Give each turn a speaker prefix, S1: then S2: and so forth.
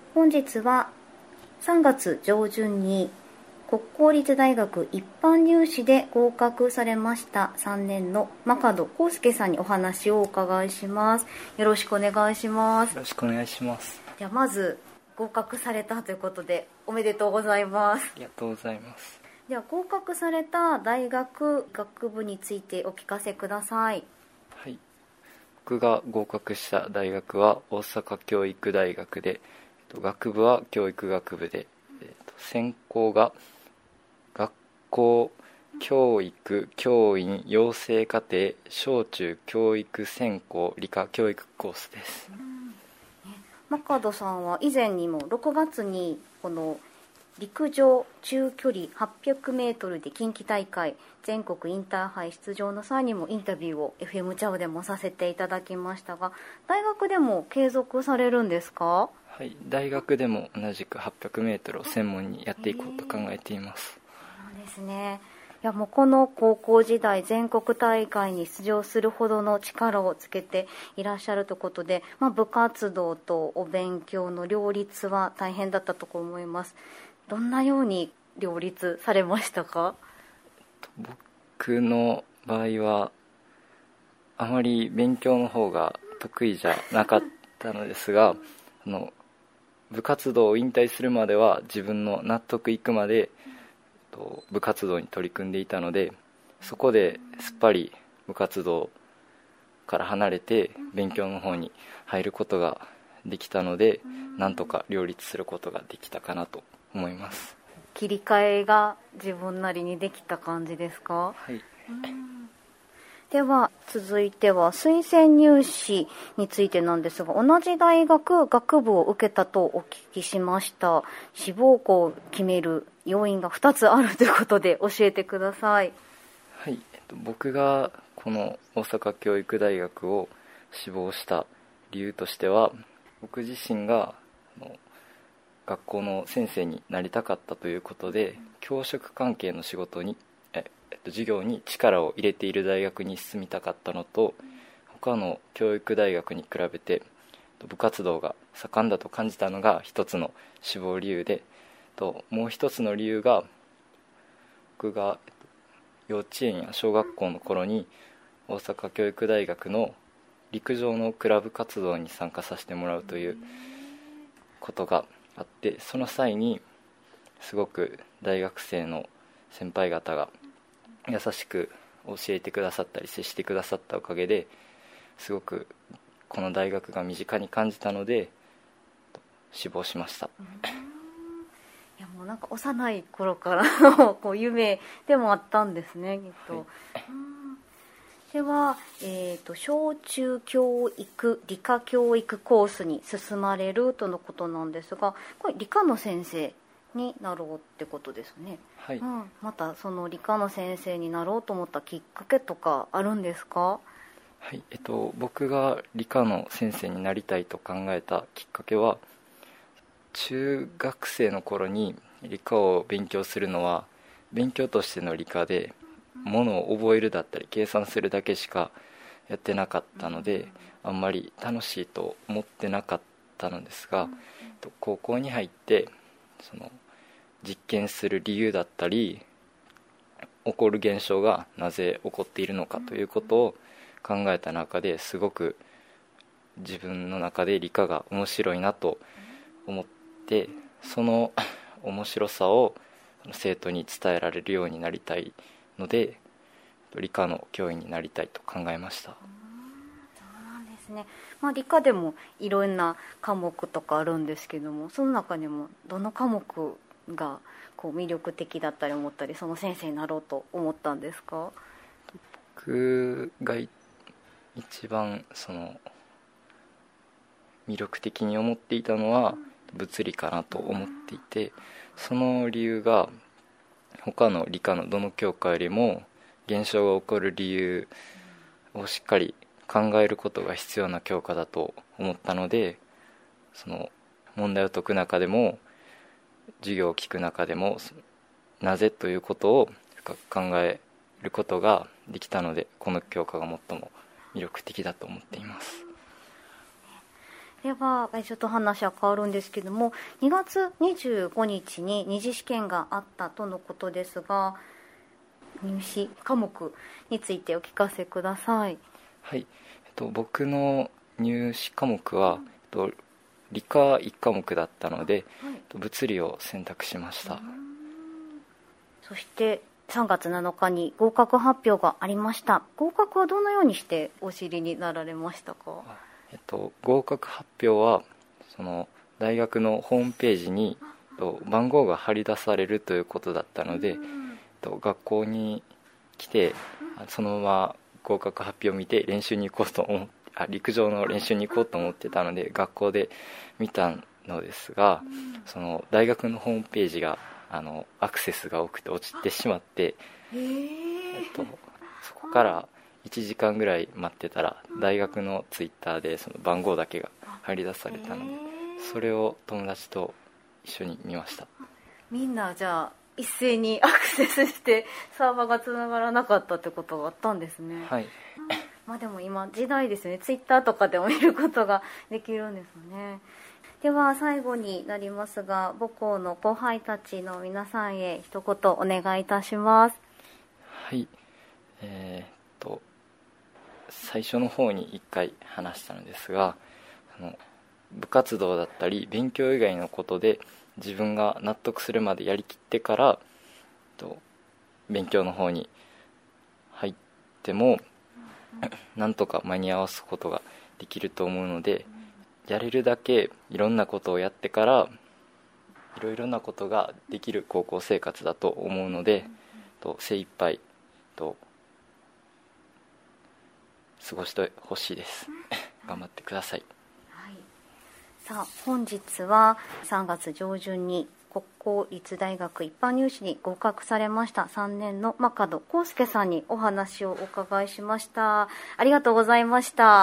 S1: 本日は3月上旬に国公立大学一般入試で合格されました3年の真門康介さんにお話をお伺いします。よろしくお願いします。
S2: よろしくお願いします。
S1: ではまず合格されたということでおめでとうございます。
S2: ありがとうございます。
S1: では合格された大学学部についてお聞かせください。
S2: はい、僕が合格した大学は大阪教育大学で、学部は教育学部で、専攻が学校教育教員養成課程小中教育専攻理科教育コースです。
S1: 真門さんは以前にも6月にこの陸上中距離800メートルで近畿大会全国インターハイ出場の際にもインタビューを FM チャオでもさせていただきましたが、大学でも継続されるんですか？
S2: はい、大学でも同じく800メートルを専門にやっていこうと考えています。
S1: そうですね。いやもうこの高校時代全国大会に出場するほどの力をつけていらっしゃるということで、部活動とお勉強の両立は大変だったと思います。どんなように両立されましたか？
S2: 僕の場合はあまり勉強の方が得意じゃなかったのですが、部活動を引退するまでは自分の納得いくまで部活動に取り組んでいたので、そこですっぱり部活動から離れて勉強の方に入ることができたので、なんとか両立することができたかなと思います。
S1: 切り替えが自分なりにできた感じですか？
S2: はい。
S1: では続いては推薦入試についてなんですが、同じ大学学部を受けたとお聞きしました。志望校を決める要因が2つあるということで教えてください。
S2: はい、僕がこの大阪教育大学を志望した理由としては、僕自身が学校の先生になりたかったということで、教職関係の仕事に授業に力を入れている大学に進みたかったのと、他の教育大学に比べて部活動が盛んだと感じたのが一つの志望理由で、もう一つの理由が、僕が幼稚園や小学校の頃に大阪教育大学の陸上のクラブ活動に参加させてもらうということがあって、その際にすごく大学生の先輩方が優しく教えてくださったり接してくださったおかげで、すごくこの大学が身近に感じたので志望しました。
S1: いやもうなんか幼い頃からのこう夢でもあったんですね、きっと。はい、では、小中教育理科教育コースに進まれるとのことなんですが、これ理科の先生になろうってことですね。
S2: はい。
S1: またその理科の先生になろうと思ったきっかけとかあるんですか？
S2: はい、僕が理科の先生になりたいと考えたきっかけは、中学生の頃に理科を勉強するのは勉強としての理科で、ものを覚えるだったり計算するだけしかやってなかったので、あんまり楽しいと思ってなかったのですが、高校に入ってその実験する理由だったり起こる現象がなぜ起こっているのかということを考えた中で、すごく自分の中で理科が面白いなと思って、その面白さを生徒に伝えられるようになりたいので、理科の教員になりたいと考えました。
S1: そうなんですね。理科でもいろんな科目とかあるんですけども、その中でもどの科目がこう魅力的だったり思ったり、その先生になろうと思ったんですか？
S2: 僕が一番魅力的に思っていたのは物理かなと思っていて、その理由が他の理科のどの教科よりも現象が起こる理由をしっかり考えることが必要な教科だと思ったので、その問題を解く中でも授業を聞く中でもなぜということを深く考えることができたので、この教科が最も魅力的だと思っています。
S1: ではちょっと話は変わるんですけども、2月25日に二次試験があったとのことですが、入試科目についてお聞かせください。
S2: はい、僕の入試科目は、理科1科目だったので、物理を選択しました。
S1: そして3月7日に合格発表がありました。合格はどのようにしてお知りになられましたか？
S2: 合格発表はその大学のホームページに番号が貼り出されるということだったので、学校に来てそのまま合格発表を見て練習に行こうと思って陸上の練習に行こうと思ってたので学校で見たのですが、その大学のホームページがアクセスが多くて落ちてしまって、そこから1時間ぐらい待ってたら大学のツイッターでその番号だけが貼り出されたので、それを友達と一緒に見ました。
S1: みんなじゃあ一斉にアクセスしてサーバーがつながらなかったってことがあったんですね。
S2: はい。
S1: でも今時代ですね、ツイッターとかでも見ることができるんですね。では最後になりますが、母校の後輩たちの皆さんへ一言お願いいたします。
S2: はい、最初の方に1回話したのですが、部活動だったり勉強以外のことで自分が納得するまでやりきってから勉強の方に入ってもなんとか間に合わすことができると思うので、やれるだけいろんなことをやってからいろいろなことができる高校生活だと思うので、精一杯過ごしてほしいです頑張ってください。
S1: はい、さあ本日は3月上旬に国公立大学一般入試に合格されました3年の真門康介さんにお話をお伺いしました。ありがとうございました。